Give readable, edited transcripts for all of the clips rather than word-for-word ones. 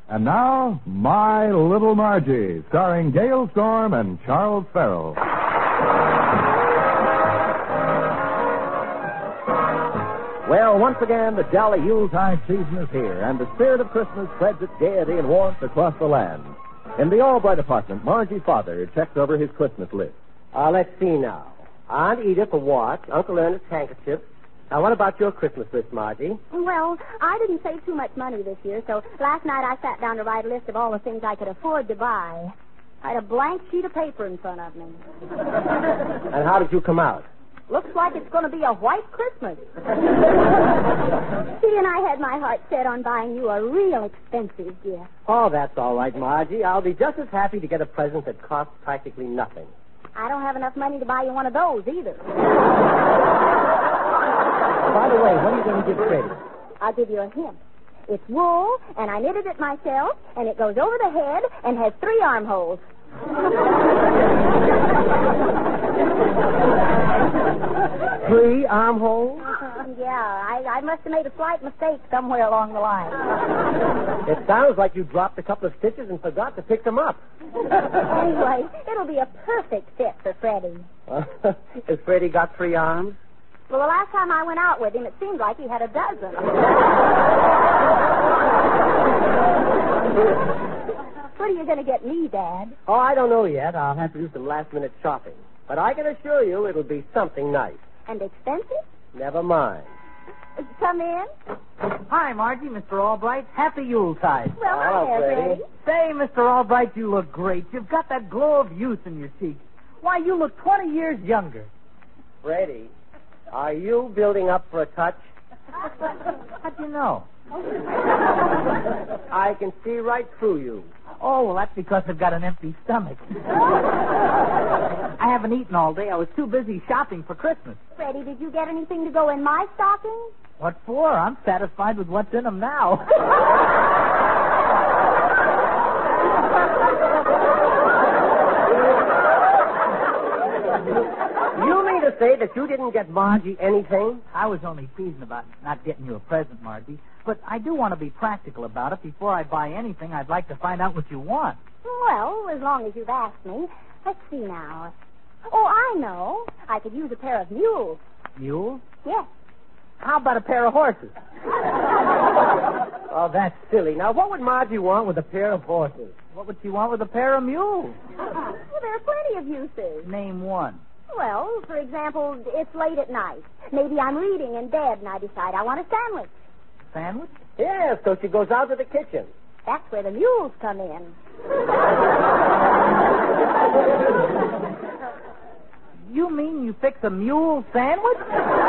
And now, My Little Margie, starring Gail Storm and Charles Farrell. Well, once again, the jolly Yuletide season is here, and the spirit of Christmas spreads its gaiety and warmth across the land. In the Albright apartment, Margie's father checks over his Christmas list. Let's see now. Aunt Edith a watch, Uncle Ernest handkerchiefs. Now, what about your Christmas list, Margie? Well, I didn't save too much money this year, so last night I sat down to write a list of all the things I could afford to buy. I had a blank sheet of paper in front of me. And how did you come out? Looks like it's going to be a white Christmas. See, and I had my heart set on buying you a real expensive gift. Oh, that's all right, Margie. I'll be just as happy to get a present that costs practically nothing. I don't have enough money to buy you one of those either. By the way, what are you going to give Freddie? I'll give you a hint. It's wool, and I knitted it myself, and it goes over the head and has 3 armholes. 3 armholes? Yeah, I must have made a slight mistake somewhere along the line. It sounds like you dropped a couple of stitches and forgot to pick them up. Anyway, it'll be a perfect fit for Freddie. Has Freddie got 3 arms? Well, the last time I went out with him, it seemed like he had a dozen. What are you going to get me, Dad? Oh, I don't know yet. I'll have to do some last-minute shopping. But I can assure you it'll be something nice. And expensive? Never mind. Come in. Hi, Margie, Mr. Albright. Happy Yuletide. Well, hi there, Freddie. Say, Mr. Albright, you look great. You've got that glow of youth in your cheeks. Why, you look 20 years younger. Freddie, are you building up for a touch? How'd you know? I can see right through you. Oh, well, that's because I've got an empty stomach. I haven't eaten all day. I was too busy shopping for Christmas. Freddie, did you get anything to go in my stocking? What for? I'm satisfied with what's in them now. You mean to say that you didn't get Margie anything? I was only teasing about not getting you a present, Margie. But I do want to be practical about it. Before I buy anything, I'd like to find out what you want. Well, as long as you've asked me. Let's see now. Oh, I know. I could use a pair of mules. Mules? Yes. How about a pair of horses? Oh, that's silly. Now, what would Margie want with a pair of horses? What would she want with a pair of mules? Well, there are plenty of uses. Name one. Well, for example, it's late at night. Maybe I'm reading in bed and I decide I want a sandwich. Sandwich? Yes, so she goes out to the kitchen. That's where the mules come in. You mean you fix a mule sandwich?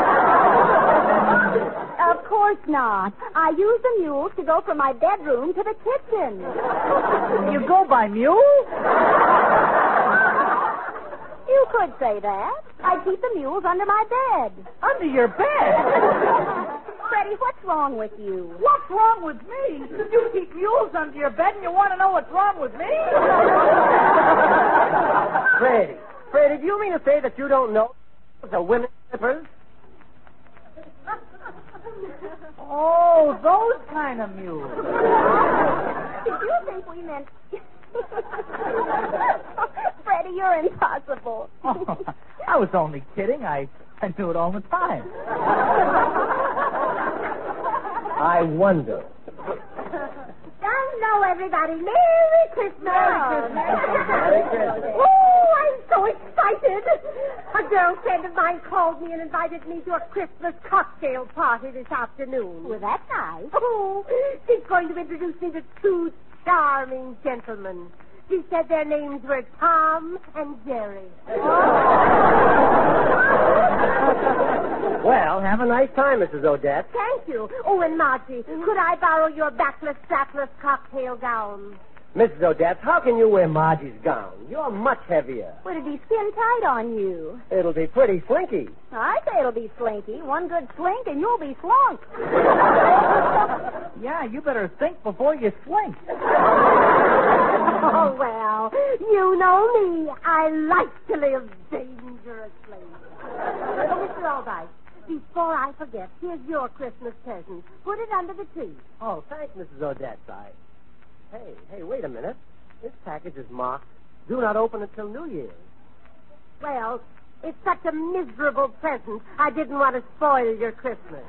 Of course not. I use the mules to go from my bedroom to the kitchen. You go by mule? You could say that. I keep the mules under my bed. Under your bed? Freddie, what's wrong with you? What's wrong with me? You keep mules under your bed and you want to know what's wrong with me? Freddie, do you mean to say that you don't know the women's slippers? Oh, those kind of mules. Did you think we meant... Freddie, you're impossible. Oh, I was only kidding. I do it all the time. I wonder. Hello, everybody. Merry Christmas. Merry Christmas. Oh, I'm so excited. A girl friend of mine called me and invited me to a Christmas cocktail party this afternoon. Well, that's nice. Oh, she's going to introduce me to 2 charming gentlemen. She said their names were Tom and Jerry. Well, have a nice time, Mrs. Odette. Thank you. Oh, and Margie, could I borrow your backless, strapless cocktail gown? Mrs. Odette, how can you wear Margie's gown? You're much heavier. Would it be skin tight on you? It'll be pretty slinky. I say it'll be slinky. One good slink and you'll be slunk. Yeah, you better think before you slink. Oh, well, you know me. I like to live dangerously. Oh, Mr. Albright, before I forget, here's your Christmas present. Put it under the tree. Oh, thanks, Mrs. Odette. Hey, wait a minute. This package is marked, do not open until New Year's. Well, it's such a miserable present. I didn't want to spoil your Christmas.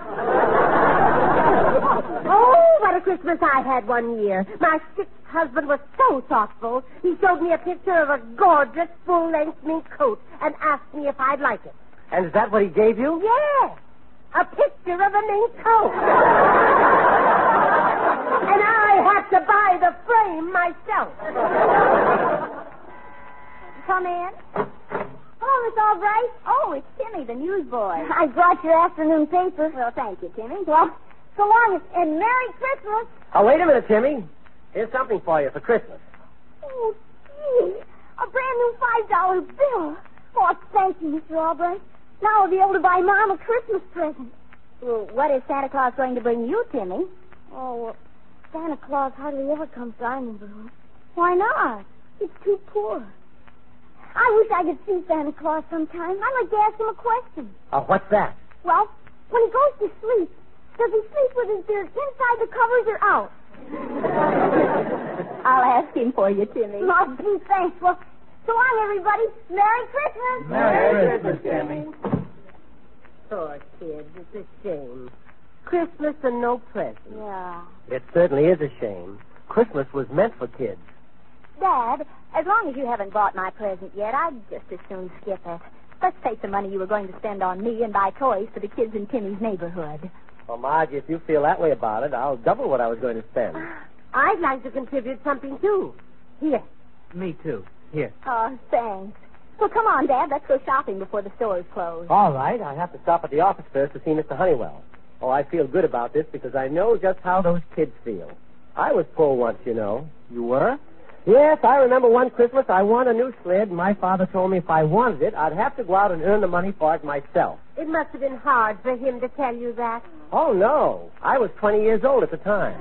Oh, what a Christmas I had one year. My sixth husband was so thoughtful. He showed me a picture of a gorgeous full-length mink coat and asked me if I'd like it. And is that what he gave you? Yes. A picture of a mink coat. And I had to buy the frame myself. Come in. Oh, Miss Albright. Oh, it's Timmy, the newsboy. I brought your afternoon paper. Well, thank you, Timmy. Well, so long and Merry Christmas. Oh, wait a minute, Timmy. Here's something for you for Christmas. Oh, gee. A brand new $5 bill. Oh, thank you, Mr. Albright. Now I'll be able to buy Mom a Christmas present. Well, what is Santa Claus going to bring you, Timmy? Oh, well, Santa Claus hardly ever comes to our neighborhood. Why not? He's too poor. I wish I could see Santa Claus sometime. I'd like to ask him a question. What's that? Well, when he goes to sleep, does he sleep with his beard inside the covers or out? I'll ask him for you, Timmy. Oh, gee, thanks. Well, so long, everybody. Merry Christmas. Merry Christmas, Timmy. Poor kids. It's a shame. Christmas and no presents. Yeah. It certainly is a shame. Christmas was meant for kids. Dad, as long as you haven't bought my present yet, I'd just as soon skip it. Let's take the money you were going to spend on me and buy toys for the kids in Timmy's neighborhood. Well, Margie, if you feel that way about it, I'll double what I was going to spend. I'd like to contribute something, too. Here. Me too. Here. Oh, thanks. Well, come on, Dad. Let's go shopping before the stores close. All right. I have to stop at the office first to see Mr. Honeywell. Oh, I feel good about this because I know just how those kids feel. I was poor once, you know. You were? Yes, I remember one Christmas I won a new sled, and my father told me if I wanted it, I'd have to go out and earn the money for it myself. It must have been hard for him to tell you that. Oh, no. I was 20 years old at the time.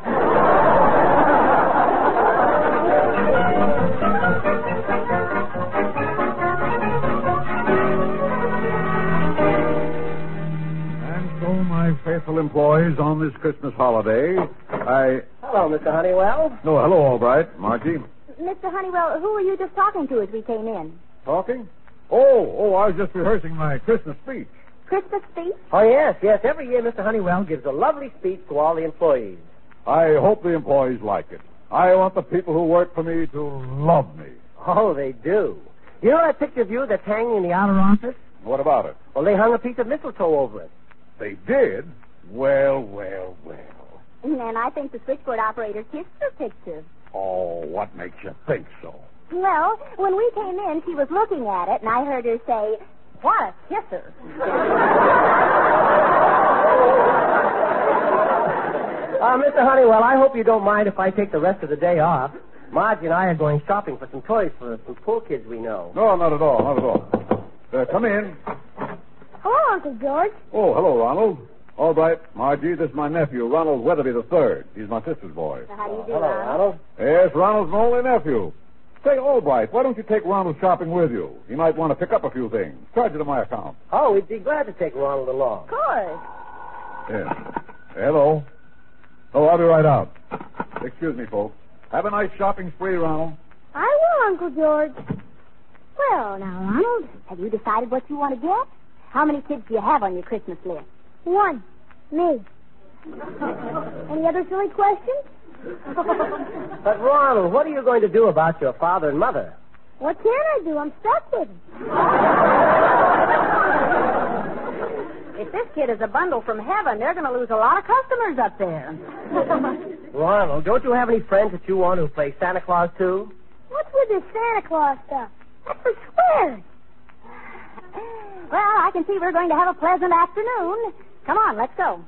And so, my faithful employees, on this Christmas holiday, Hello, Mr. Honeywell. Oh, hello, Albright. Margie. Mr. Honeywell, who were you just talking to as we came in? Talking? Oh, I was just rehearsing my Christmas speech. Christmas speech? Oh, yes. Every year, Mr. Honeywell gives a lovely speech to all the employees. I hope the employees like it. I want the people who work for me to love me. Oh, they do. You know that picture of you that's hanging in the outer office? What about it? Well, they hung a piece of mistletoe over it. They did? Well. And I think the switchboard operator kissed her picture. Oh, what makes you think so? Well, when we came in, she was looking at it, and I heard her say, "What a kisser." Mr. Honeywell, I hope you don't mind if I take the rest of the day off. Marge and I are going shopping for some toys for some poor kids we know. No, not at all. Come in. Hello, Uncle George. Oh, hello, Ronald. All right, Margie, this is my nephew, Ronald Weatherby III. He's my sister's boy. How do you do, Hello, Ronald. Yes, Ronald's my only nephew. Say, Albright, why don't you take Ronald shopping with you? He might want to pick up a few things. Charge it to my account. Oh, we'd be glad to take Ronald along. Of course. Yes. Hello. Oh, I'll be right out. Excuse me, folks. Have a nice shopping spree, Ronald. I will, Uncle George. Well, now, Ronald, have you decided what you want to get? How many kids do you have on your Christmas list? One. Me. Any other silly questions? But, Ronald, what are you going to do about your father and mother? What can I do? I'm stuck with them. If this kid is a bundle from heaven, they're going to lose a lot of customers up there. Ronald, don't you have any friends that you want who play Santa Claus, too? What's with this Santa Claus stuff? That's for squares. Well, I can see we're going to have a pleasant afternoon. Come on, let's go.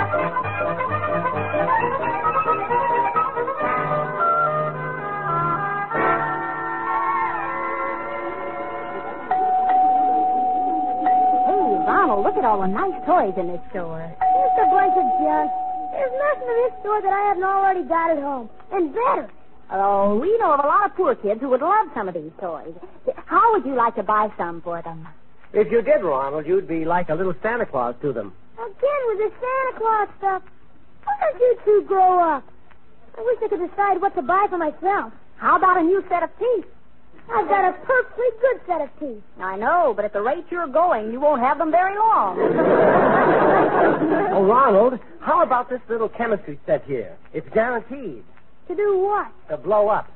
Hey, Ronald, look at all the nice toys in this store. Just a bunch of junk. There's nothing in this store that I haven't already got at home. And better. Oh, we know of a lot of poor kids who would love some of these toys. How would you like to buy some for them? If you did, Ronald, you'd be like a little Santa Claus to them. Again with the Santa Claus stuff. Why don't you two grow up? I wish I could decide what to buy for myself. How about a new set of teeth? I've got a perfectly good set of teeth. I know, but at the rate you're going, you won't have them very long. Oh, Ronald, how about this little chemistry set here? It's guaranteed. To do what? To blow up.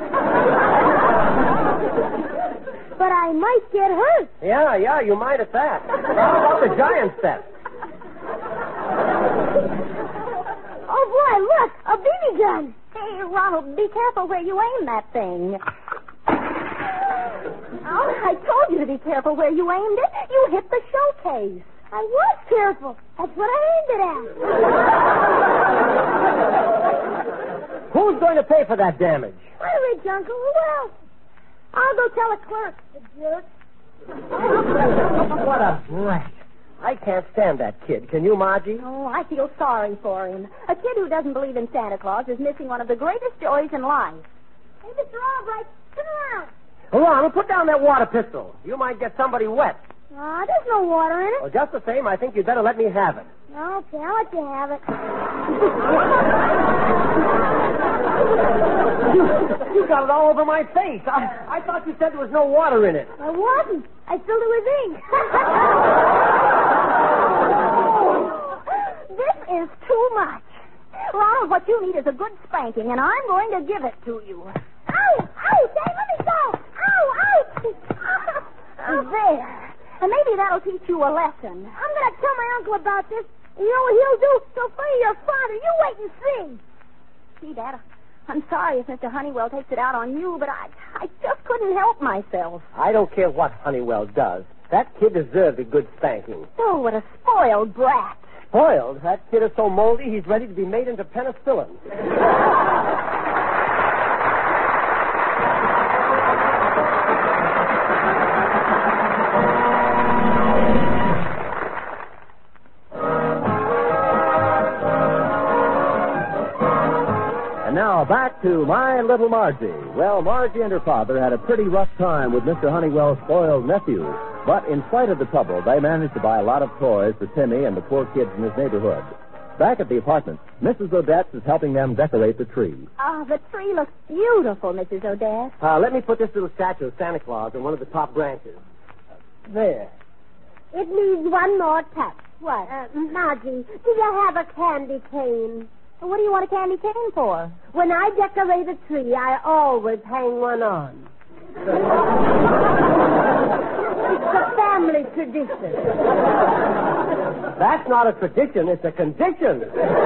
But I might get hurt. Yeah, you might at that. How about the giant set? Oh, boy, look, a BB gun. Hey, Ronald, be careful where you aim that thing. Oh, I told you to be careful where you aimed it. You hit the showcase. I was careful. That's what I aimed it at. Who's going to pay for that damage? Wait, rich, Uncle. Well, I'll go tell a clerk, the jerk. What a brat. I can't stand that kid. Can you, Margie? Oh, I feel sorry for him. A kid who doesn't believe in Santa Claus is missing one of the greatest joys in life. Hey, Mr. Albright, come around. Ronald, put down that water pistol. You might get somebody wet. There's no water in it. Well, just the same, I think you'd better let me have it. Okay, I'll let you have it. You got it all over my face. I thought you said there was no water in it. I wasn't. I filled it with ink. This is too much. Ronald, what you need is a good spanking, and I'm going to give it to you. Ow! Ow! Dave, let me go! Ow! Ow! There. And maybe that'll teach you a lesson. I'm going to tell my uncle about this. You know what he'll do? He'll free your father. You wait and see. See, Dad, I'm sorry if Mr. Honeywell takes it out on you, but I just couldn't help myself. I don't care what Honeywell does. That kid deserves a good spanking. Oh, what a spoiled brat. Spoiled? That kid is so moldy, he's ready to be made into penicillin. And now back to My Little Margie. Well, Margie and her father had a pretty rough time with Mr. Honeywell's spoiled nephew. But in spite of the trouble, they managed to buy a lot of toys for Timmy and the poor kids in his neighborhood. Back at the apartment, Mrs. Odette is helping them decorate the tree. Oh, the tree looks beautiful, Mrs. Odette. Let me put this little statue of Santa Claus on one of the top branches. There. It needs one more touch. What? Margie, do you have a candy cane? What do you want a candy cane for? When I decorate a tree, I always hang one on. It's a family tradition. That's not a tradition, it's a condition.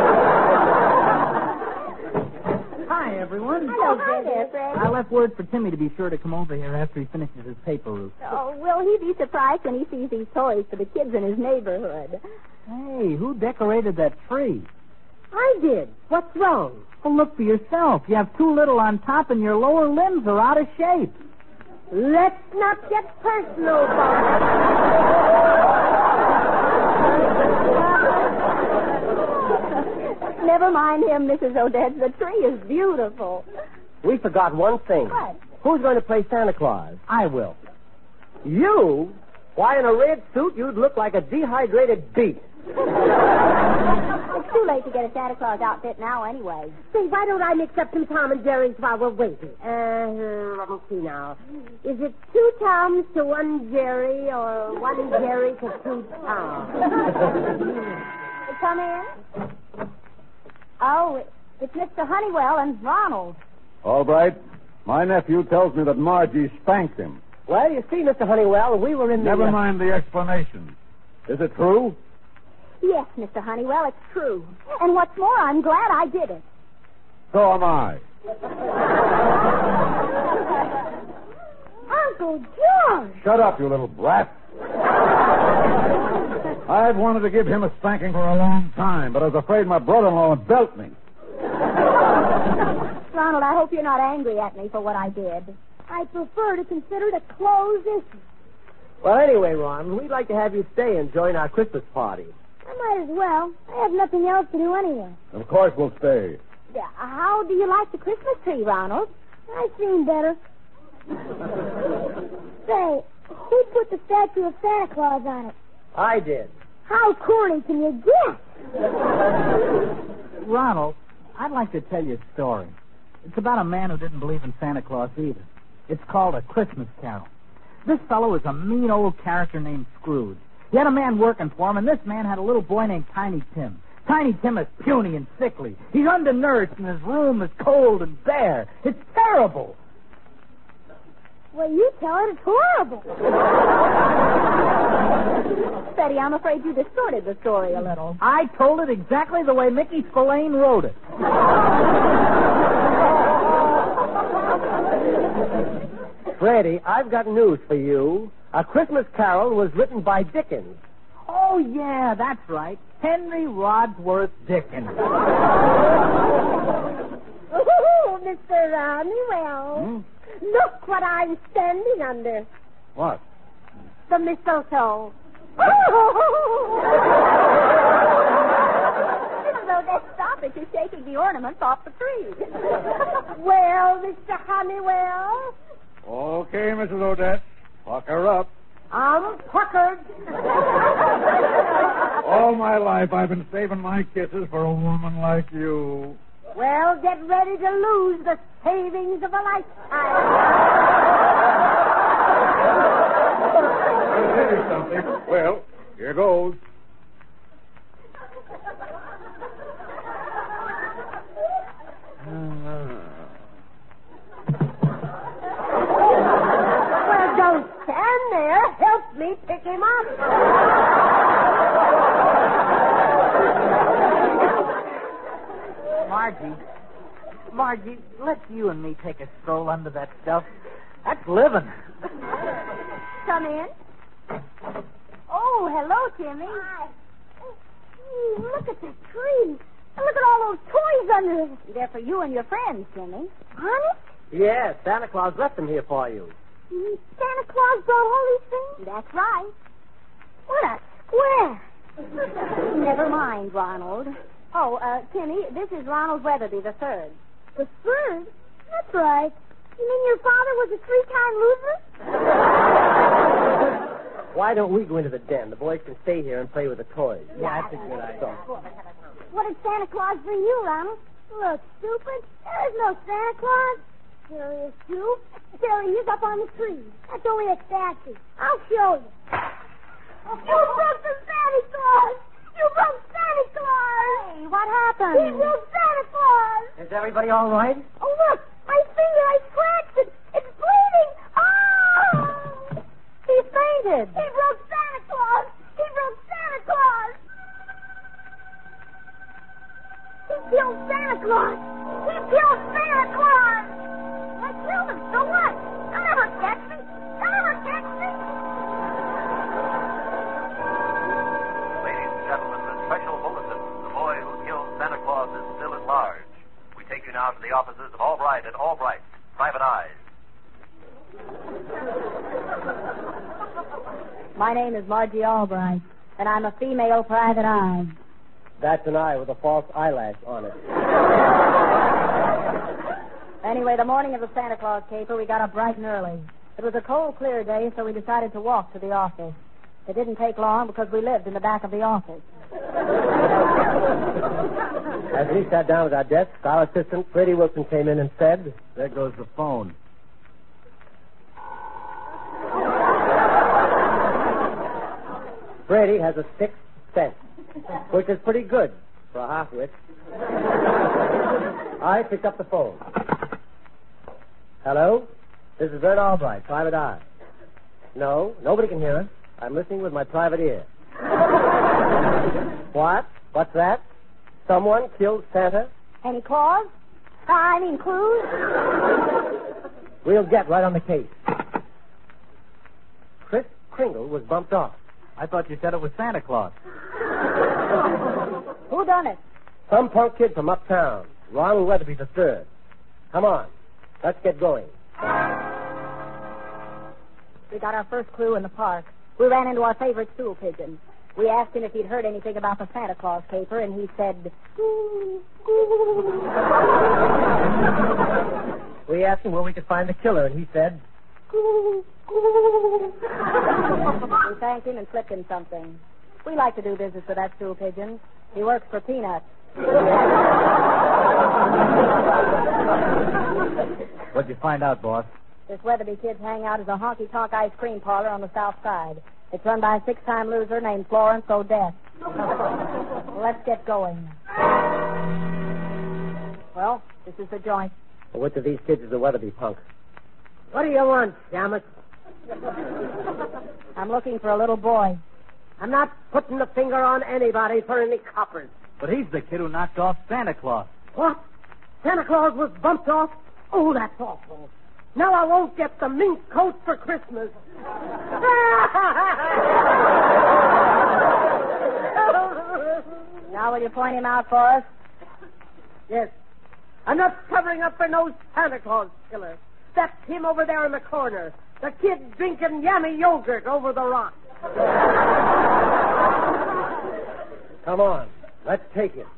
Hi, everyone. Hello, hi there, Fred. I left word for Timmy to be sure to come over here after he finishes his paper route. Oh, will he be surprised when he sees these toys for the kids in his neighborhood? Hey, who decorated that tree? I did. What's wrong? Well, look for yourself. You have too little on top and your lower limbs are out of shape. Let's not get personal, Bob. Never mind him, Mrs. Odette. The tree is beautiful. We forgot one thing. What? Who's going to play Santa Claus? I will. You? Why, in a red suit, you'd look like a dehydrated beet. It's too late to get a Santa Claus outfit now anyway. Say, why don't I mix up some Tom and Jerry's while we're waiting? Let me see now. Is it 2 Toms to 1 Jerry or 1 Jerry to 2 Toms? Come in. Oh, it's Mr. Honeywell and Ronald. All right. My nephew tells me that Margie spanked him. Well, you see, Mr. Honeywell, we were in the... Never mind the explanation. Is it true? Yes, Mr. Honeywell, it's true. And what's more, I'm glad I did it. So am I. Uncle George! Shut up, you little brat. I've wanted to give him a spanking for a long time, but I was afraid my brother-in-law would belt me. Ronald, I hope you're not angry at me for what I did. I prefer to consider it a closed issue. Well, anyway, Ron, we'd like to have you stay and join our Christmas party. I might as well. I have nothing else to do anyway. Of course we'll stay. How do you like the Christmas tree, Ronald? I've seen better. Say, who put the statue of Santa Claus on it? I did. How corny can you get? Ronald, I'd like to tell you a story. It's about a man who didn't believe in Santa Claus either. It's called A Christmas Carol. This fellow was a mean old character named Scrooge. He had a man working for him, and this man had a little boy named Tiny Tim. Tiny Tim is puny and sickly. He's undernourished, and his room is cold and bare. It's terrible. Well, you tell it, it's horrible. Betty, I'm afraid you distorted the story a little. I told it exactly the way Mickey Spillane wrote it. Freddie, I've got news for you. A Christmas Carol was written by Dickens. Oh, yeah, that's right. Henry Wadsworth Dickens. Oh, Mr. Honeywell. Look what I'm standing under. What? The mistletoe. Mrs. Odette, stop it. You're shaking the ornaments off the tree. Well, Mr. Honeywell, Okay, Mrs. Odette. Pucker up. I'm puckered. All my life I've been saving my kisses for a woman like you. Well, get ready to lose the savings of a lifetime. Here's something. Well, here goes. Well, don't stand there. Help me pick him up. Margie, let's you and me take a stroll under that stuff. That's living. Come in. Oh, hello, Timmy. Hi. Look at the tree. And look at all those toys under it. They're for you and your friends, Timmy. Honest? Yes, Santa Claus left them here for you. Santa Claus brought all these things? That's right. What a square. Never mind, Ronald. Oh, Timmy, this is Ronald Weatherby III. The third? That's right. You mean your father was a three-time loser? Why don't we go into the den? The boys can stay here and play with the toys. Yeah, that's a good idea. What did Santa Claus bring you, Ronald? Look, stupid. There's no Santa Claus. There is, too. There he is up on the tree. That's only a statue. I'll show you. You broke the Santa Claus! You broke Santa Claus! Hey, what happened? He broke Santa Claus! Is everybody all right? Oh, look! My finger, I scratched it! It's bleeding! Oh! He fainted. He broke Santa Claus! He broke Santa Claus! He killed Santa Claus! He killed Santa Claus! I killed him, so what? They'll never catch me! They'll never catch me! Ladies and gentlemen, the special bulletin. The boy who killed Santa Claus is still at large. We take you now to the offices of Albright and Albright, Private Eyes. My name is Margie Albright, and I'm a female private eye. That's an eye with a false eyelash on it. Anyway, the morning of the Santa Claus caper, we got up bright and early. It was a cold, clear day, so we decided to walk to the office. It didn't take long because we lived in the back of the office. As we sat down at our desks, our assistant, Freddie Wilson, came in and said, There goes the phone. Freddie has a sixth sense, which is pretty good for a half-wit. I picked up the phone. Hello? This is Vern Albright, Private Eye. No, nobody can hear us. I'm listening with my private ear. What? What's that? Someone killed Santa? Any claws? I mean clues? We'll get right on the case. Chris Kringle was bumped off. I thought you said it was Santa Claus. Who done it? Some punk kid from uptown, Ronald Weatherby III. Come on, let's get going. We got our first clue in the park. We ran into our favorite stool pigeon. We asked him if he'd heard anything about the Santa Claus caper, and he said, We asked him where we could find the killer, and he said, We thanked him and slipped him something. We like to do business with that stool pigeon. He works for peanuts. What'd you find out, boss? This Weatherby kid's hangout is a honky-tonk ice cream parlor on the south side. It's run by a six-time loser named Florence Odette. Let's get going. Well, this is the joint. Well, which of these kids is the Weatherby punk? What do you want, damn it? I'm looking for a little boy. I'm not putting the finger on anybody for any coppers. But he's the kid who knocked off Santa Claus. What? Santa Claus was bumped off? Oh, that's awful. Now I won't get the mink coat for Christmas. Now will you point him out for us? Yes. I'm not covering up for no Santa Claus killer. That's him over there in the corner. The kid drinking yummy yogurt over the rock. Come on. Let's take it.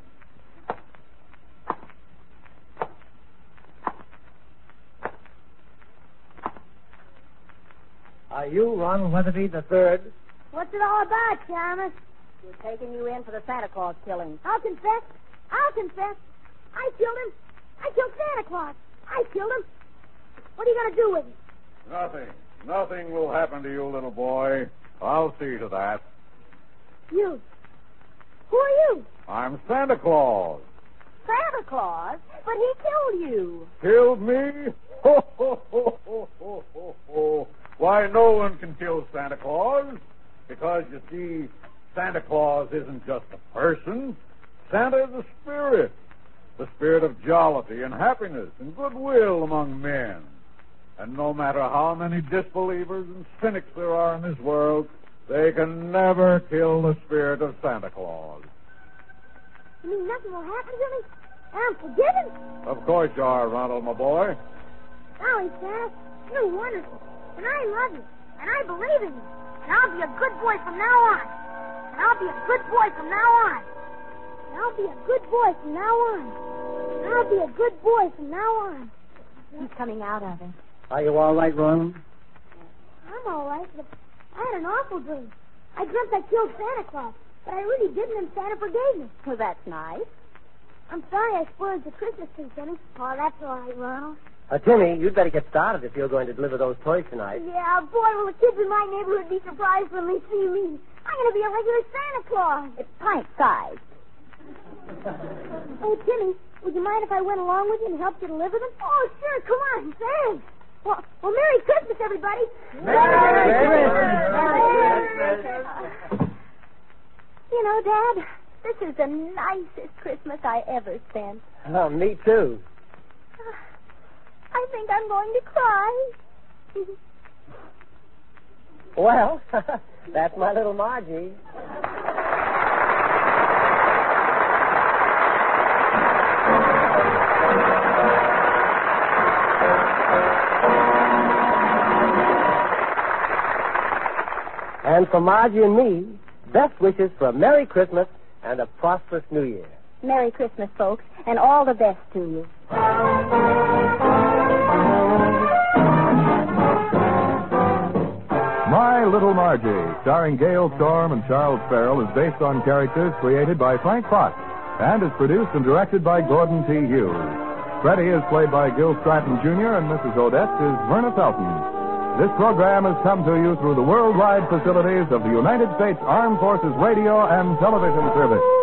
Are you Ronald Weatherby the Third? What's it all about, Thomas? We're taking you in for the Santa Claus killing. I'll confess. I killed him. I killed Santa Claus. I killed him. What are you going to do with him? Nothing. Nothing will happen to you, little boy. I'll see to that. You. Who are you? I'm Santa Claus. Santa Claus? But he killed you. Killed me? Ho, ho, ho, ho, ho, ho, ho. Why, no one can kill Santa Claus. Because, you see, Santa Claus isn't just a person. Santa is a spirit. The spirit of jollity and happiness and goodwill among men. And no matter how many disbelievers and cynics there are in this world, they can never kill the spirit of Santa Claus. You mean nothing will happen to me? I'm forgiven? Of course you are, Ronald, my boy. Golly, Santa, you're wonderful. And I love you. And I believe in you. And I'll be a good boy from now on. And I'll be a good boy from now on. And I'll be a good boy from now on. And I'll be a good boy from now on. He's coming out of it. Are you all right, Ronald? I'm all right, but I had an awful dream. I dreamt I killed Santa Claus, but I really didn't, and Santa forgave me. Well, that's nice. I'm sorry I spoiled the Christmas tree, Timmy. Oh, that's all right, Ronald. Timmy, you'd better get started if you're going to deliver those toys tonight. Yeah, boy, will the kids in my neighborhood be surprised when they see me. I'm going to be a regular Santa Claus. It's pint-sized. Hey, Timmy, would you mind if I went along with you and helped you deliver them? Oh, sure, come on, thanks. Well, Merry Christmas, everybody. Merry Christmas. You know, Dad, this is the nicest Christmas I ever spent. Oh, me too. I think I'm going to cry. Well, that's my little Margie. And for Margie and me, best wishes for a Merry Christmas and a prosperous New Year. Merry Christmas, folks, and all the best to you. My Little Margie, starring Gail Storm and Charles Farrell, is based on characters created by Frank Fox and is produced and directed by Gordon T. Hughes. Freddie is played by Gil Stratton Jr. and Mrs. Odette is Verna Felton. This program has come to you through the worldwide facilities of the United States Armed Forces Radio and Television Service.